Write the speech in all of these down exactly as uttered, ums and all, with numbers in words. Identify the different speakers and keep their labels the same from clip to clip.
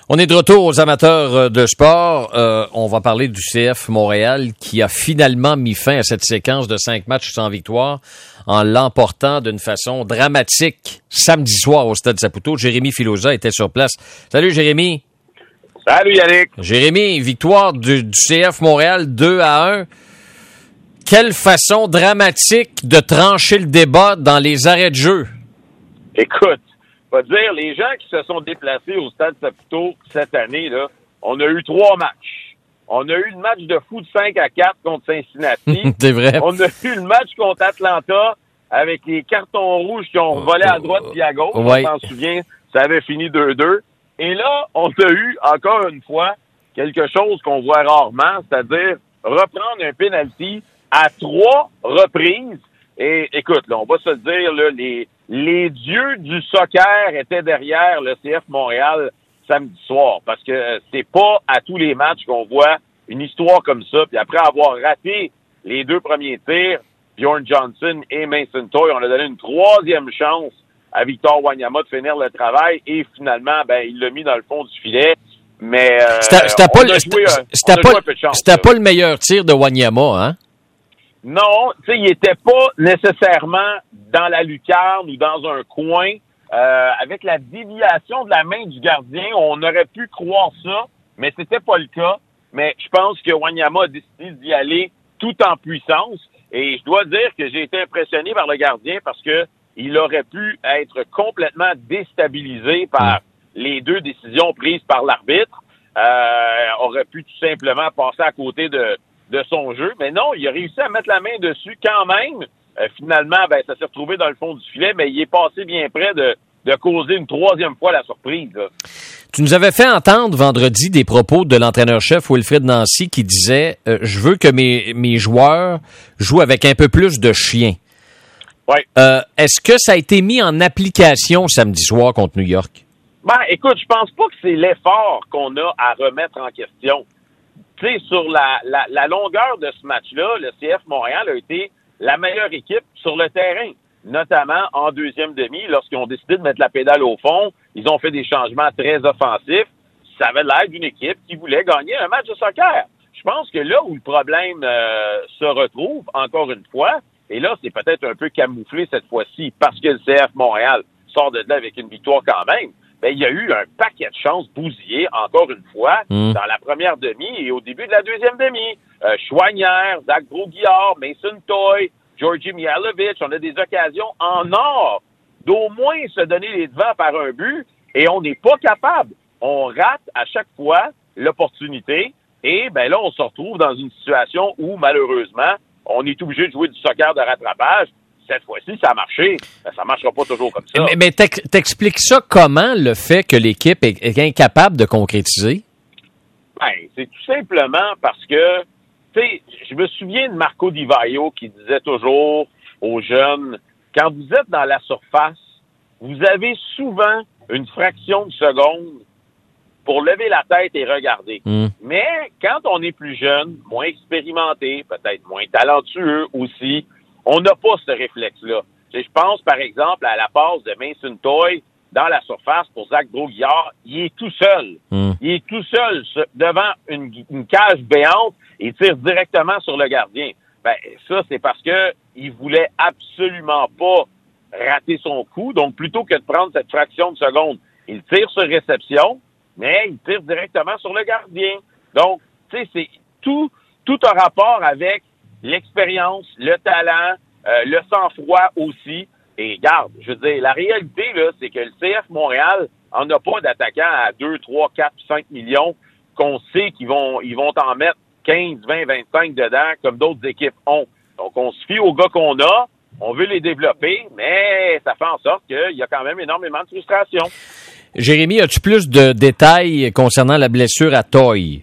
Speaker 1: On est de retour aux amateurs de sport. Euh, on va parler du C F Montréal qui a finalement mis fin à cette séquence de cinq matchs sans victoire en l'emportant d'une façon dramatique samedi soir au Stade Saputo. Jérémy Filosa était sur place. Salut Jérémy.
Speaker 2: Salut Yannick.
Speaker 1: Jérémy, victoire du, du C F Montréal deux à un. Quelle façon dramatique de trancher le débat dans les arrêts de jeu.
Speaker 2: Écoute, je vais te dire, les gens qui se sont déplacés au Stade Saputo cette année, là, on a eu trois matchs. On a eu le match de fou de cinq à quatre contre Cincinnati.
Speaker 1: C'est vrai.
Speaker 2: On a eu le match contre Atlanta avec les cartons rouges qui ont volé à droite et à gauche.
Speaker 1: Ouais.
Speaker 2: On s'en souvient, ça avait fini deux deux. Et là, on a eu, encore une fois, quelque chose qu'on voit rarement, c'est-à-dire reprendre un penalty à trois reprises. Et écoute, là, on va se dire, là, les, les dieux du soccer étaient derrière le C F Montréal samedi soir, parce que c'est pas à tous les matchs qu'on voit une histoire comme ça. Puis après avoir raté les deux premiers tirs, Bjorn Johnson et Mason Toy, on a donné une troisième chance à Victor Wanyama de finir le travail et finalement, ben, il l'a mis dans le fond du filet. Mais euh,
Speaker 1: c'était, c'était
Speaker 2: on
Speaker 1: pas,
Speaker 2: a joué,
Speaker 1: c'était,
Speaker 2: on
Speaker 1: c'était
Speaker 2: a
Speaker 1: pas,
Speaker 2: joué un peu de chance.
Speaker 1: c'était pas le meilleur tir de Wanyama, hein?
Speaker 2: Non, tu sais, il était pas nécessairement dans la lucarne ou dans un coin. Euh, avec la déviation de la main du gardien, on aurait pu croire ça, mais c'était pas le cas. Mais je pense que Wanyama a décidé d'y aller tout en puissance. Et je dois dire que j'ai été impressionné par le gardien parce que il aurait pu être complètement déstabilisé par les deux décisions prises par l'arbitre. Euh, aurait pu tout simplement passer à côté de de son jeu. Mais non, il a réussi à mettre la main dessus quand même. Euh, finalement, ben, ça s'est retrouvé dans le fond du filet, mais il est passé bien près de, de causer une troisième fois la surprise, là.
Speaker 1: Tu nous avais fait entendre vendredi des propos de l'entraîneur-chef Wilfried Nancy qui disait euh, « Je veux que mes, mes joueurs jouent avec un peu plus de chien. »
Speaker 2: Oui.
Speaker 1: Euh, est-ce que ça a été mis en application samedi soir contre New York?
Speaker 2: Ben, écoute, je pense pas que c'est l'effort qu'on a à remettre en question. Tu sais, sur la, la, la longueur de ce match-là, le C F Montréal a été la meilleure équipe sur le terrain, notamment en deuxième demi, lorsqu'ils ont décidé de mettre la pédale au fond. Ils ont fait des changements très offensifs. Ça avait l'air d'une équipe qui voulait gagner un match de soccer. Je pense que là où le problème euh, se retrouve, encore une fois, et là, c'est peut-être un peu camouflé cette fois-ci, parce que le C F Montréal sort de là avec une victoire quand même, ben, il y a eu un paquet de chances bousillées, encore une fois, mmh. dans la première demi et au début de la deuxième demi. Euh, Chouanière, Zach Brault-Guillard, Mason Toy, Georgi Mihailovic, on a des occasions en or d'au moins se donner les devants par un but et on n'est pas capable. On rate à chaque fois l'opportunité et ben là, on se retrouve dans une situation où, malheureusement, on est obligé de jouer du soccer de rattrapage. Cette fois-ci, ça a marché. Ça ne marchera pas toujours comme ça.
Speaker 1: Mais, mais t'expliques ça comment, le fait que l'équipe est, est incapable de concrétiser?
Speaker 2: Ben, c'est tout simplement parce que, tu sais, je me souviens de Marco Di Vaio qui disait toujours aux jeunes, quand vous êtes dans la surface, vous avez souvent une fraction de seconde pour lever la tête et regarder. Mm. Mais quand on est plus jeune, moins expérimenté, peut-être moins talentueux aussi, on n'a pas ce réflexe-là. Je pense, par exemple, à la passe de Mason Toy dans la surface pour Zach Brault-Guillard. Il est tout seul. Mm. Il est tout seul devant une, une cage béante et tire directement sur le gardien. Ben, ça, c'est parce que il voulait absolument pas rater son coup. Donc, plutôt que de prendre cette fraction de seconde, il tire sur réception, mais il tire directement sur le gardien. Donc, tu sais, c'est tout, tout a rapport avec l'expérience, le talent, euh, le sang-froid aussi. Et garde, je veux dire, la réalité, là, c'est que le C F Montréal en a pas d'attaquants à deux, trois, quatre, cinq millions qu'on sait qu'ils vont ils vont en mettre quinze, vingt, vingt-cinq dedans, comme d'autres équipes ont. Donc, on se fie aux gars qu'on a, on veut les développer, mais ça fait en sorte qu'il y a quand même énormément de frustration.
Speaker 1: Jérémy, as-tu plus de détails concernant la blessure à Toy?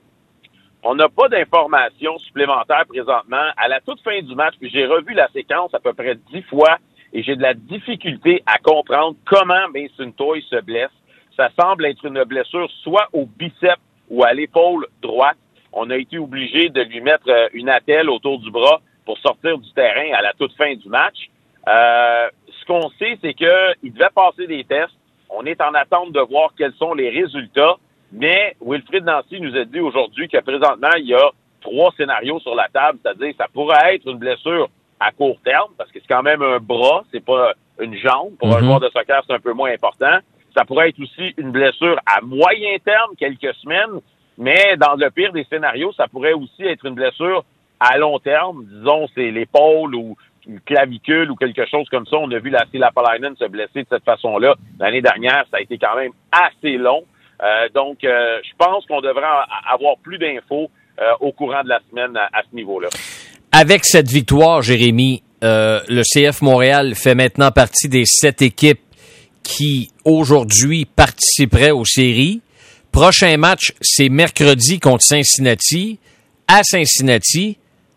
Speaker 2: On n'a pas d'informations supplémentaires présentement. À la toute fin du match, puis j'ai revu la séquence à peu près dix fois et j'ai de la difficulté à comprendre comment Mason Toy se blesse. Ça semble être une blessure soit au biceps ou à l'épaule droite. On a été obligé de lui mettre une attelle autour du bras pour sortir du terrain à la toute fin du match. Euh, ce qu'on sait, c'est qu'il devait passer des tests. On est en attente de voir quels sont les résultats. Mais Wilfried Nancy nous a dit aujourd'hui que présentement, il y a trois scénarios sur la table, c'est-à-dire ça pourrait être une blessure à court terme, parce que c'est quand même un bras, c'est pas une jambe. Pour mm-hmm. un joueur de soccer, c'est un peu moins important. Ça pourrait être aussi une blessure à moyen terme, quelques semaines, mais dans le pire des scénarios, ça pourrait aussi être une blessure à long terme. Disons, c'est l'épaule ou une clavicule ou quelque chose comme ça. On a vu la Lapalainen se blesser de cette façon-là. L'année dernière, ça a été quand même assez long. Euh, donc, euh, je pense qu'on devrait avoir plus d'infos euh, au courant de la semaine à, à ce niveau-là.
Speaker 1: Avec cette victoire, Jérémy, euh, le C F Montréal fait maintenant partie des sept équipes qui, aujourd'hui, participeraient aux séries. Prochain match, c'est mercredi contre Cincinnati. À Cincinnati,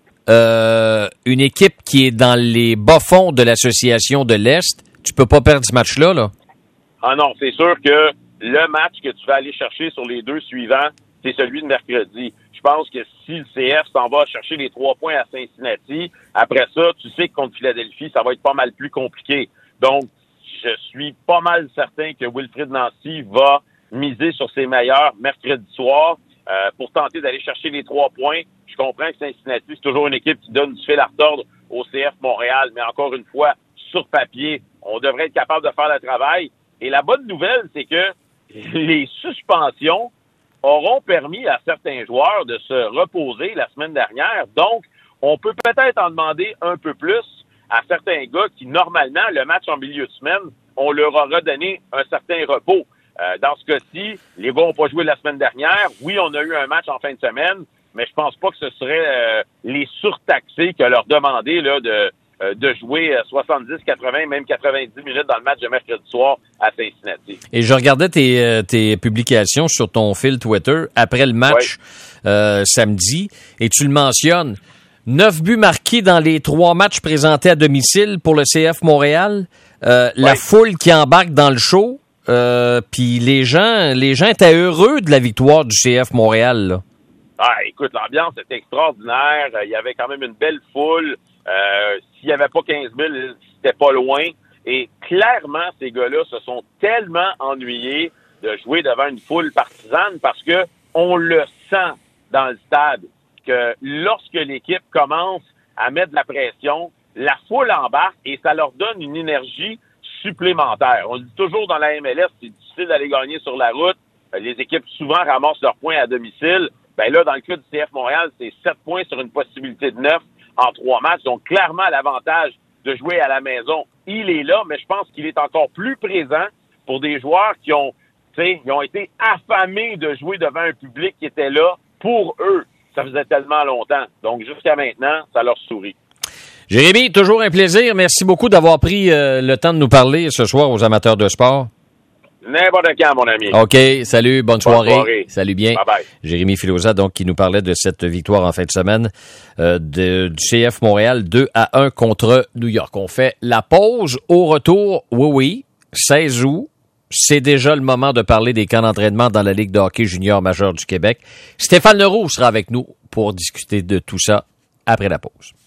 Speaker 1: euh, une équipe qui est dans les bas-fonds de l'association de l'Est. Tu peux pas perdre ce match-là, là?
Speaker 2: Ah non, c'est sûr que le match que tu vas aller chercher sur les deux suivants, c'est celui de mercredi. Je pense que si le C F s'en va chercher les trois points à Cincinnati, après ça, tu sais que contre Philadelphie, ça va être pas mal plus compliqué. Donc, je suis pas mal certain que Wilfried Nancy va miser sur ses meilleurs mercredi soir euh, pour tenter d'aller chercher les trois points. Je comprends que Cincinnati, c'est toujours une équipe qui donne du fil à retordre au C F Montréal, mais encore une fois, sur papier, on devrait être capable de faire le travail. Et la bonne nouvelle, c'est que les suspensions auront permis à certains joueurs de se reposer la semaine dernière. Donc, on peut peut-être en demander un peu plus à certains gars qui, normalement, le match en milieu de semaine, on leur aura donné un certain repos. Euh, dans ce cas-ci, les gars n'ont pas joué la semaine dernière. Oui, on a eu un match en fin de semaine, mais je pense pas que ce serait euh, les surtaxés que leur demander là, de, euh, de jouer soixante-dix, quatre-vingts, même quatre-vingt-dix minutes dans le match de mercredi soir à Cincinnati.
Speaker 1: Et je regardais tes, euh, tes publications sur ton fil Twitter après le match oui. euh, samedi, et tu le mentionnes. Neuf buts marqués dans les trois matchs présentés à domicile pour le C F Montréal. Euh, oui. La foule qui embarque dans le show. Euh, puis les gens, les gens étaient heureux de la victoire du C F Montréal, là.
Speaker 2: Ah, écoute, l'ambiance était extraordinaire. Il y avait quand même une belle foule. Euh, s'il n'y avait pas quinze mille, c'était pas loin. Et clairement, ces gars-là se sont tellement ennuyés de jouer devant une foule partisane parce que on le sent dans le stade que lorsque l'équipe commence à mettre de la pression, la foule embarque et ça leur donne une énergie supplémentaire. On le dit toujours dans la M L S, c'est difficile d'aller gagner sur la route. Les équipes souvent ramassent leurs points à domicile. Ben là, dans le cas du C F Montréal, c'est sept points sur une possibilité de neuf en trois matchs. Donc, clairement, l'avantage de jouer à la maison, il est là, mais je pense qu'il est encore plus présent pour des joueurs qui ont, tu sais, ils ont été affamés de jouer devant un public qui était là pour eux. Ça faisait tellement longtemps. Donc, jusqu'à maintenant, ça leur sourit.
Speaker 1: Jérémy, toujours un plaisir. Merci beaucoup d'avoir pris euh, le temps de nous parler ce soir aux amateurs de sport.
Speaker 2: N'importe quand, mon ami.
Speaker 1: OK, salut, bonne, bonne soirée. soirée. Salut bien.
Speaker 2: Bye bye.
Speaker 1: Jérémy Filosa, donc, qui nous parlait de cette victoire en fin de semaine euh, de, du C F Montréal, deux à un contre New York. On fait la pause. Au retour, oui, oui, seize août. C'est déjà le moment de parler des camps d'entraînement dans la Ligue de hockey junior majeure du Québec. Stéphane Leroux sera avec nous pour discuter de tout ça après la pause.